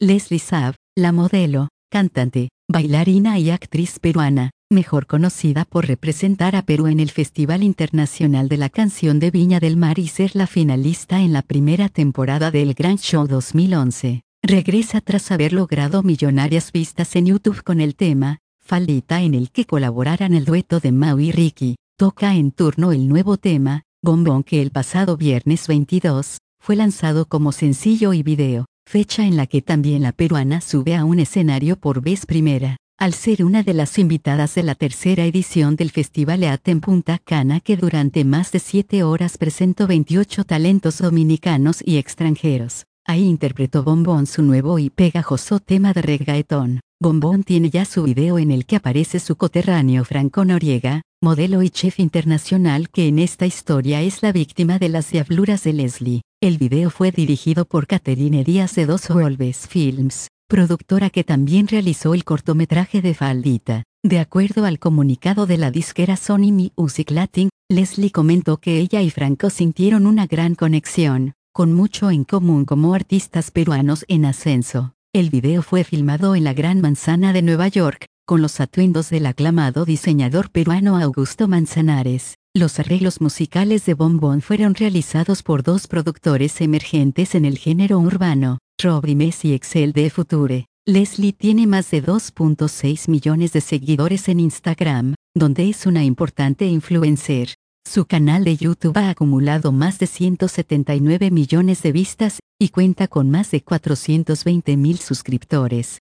Leslie Saab, la modelo, cantante, bailarina y actriz peruana, mejor conocida por representar a Perú en el Festival Internacional de la Canción de Viña del Mar y ser la finalista en la primera temporada del Gran Show 2011. Regresa tras haber logrado millonarias vistas en YouTube con el tema Faldita, en el que colaboraran el dueto de Mau y Ricky. Toca en turno el nuevo tema, Bombón, que el pasado viernes 22, fue lanzado como sencillo y video, fecha en la que también la peruana sube a un escenario por vez primera, al ser una de las invitadas de la tercera edición del Festival EAT en Punta Cana, que durante más de 7 horas presentó 28 talentos dominicanos y extranjeros. Ahí interpretó Bombón su nuevo y pegajoso tema de reggaetón. Bombón tiene ya su video en el que aparece su coterráneo Franco Noriega, modelo y chef internacional, que en esta historia es la víctima de las diabluras de Leslie. El video fue dirigido por Caterine Díaz de Dos Wolves Films, productora que también realizó el cortometraje de Faldita. De acuerdo al comunicado de la disquera Sony Music Latin, Leslie comentó que ella y Franco sintieron una gran conexión, con mucho en común como artistas peruanos en ascenso. El video fue filmado en la Gran Manzana de Nueva York, con los atuendos del aclamado diseñador peruano Augusto Manzanares. Los arreglos musicales de Bombón fueron realizados por 2 productores emergentes en el género urbano, Robbie Messi y Excel de Future. Leslie tiene más de 2.6 millones de seguidores en Instagram, donde es una importante influencer. Su canal de YouTube ha acumulado más de 179 millones de vistas, y cuenta con más de 420.000 suscriptores.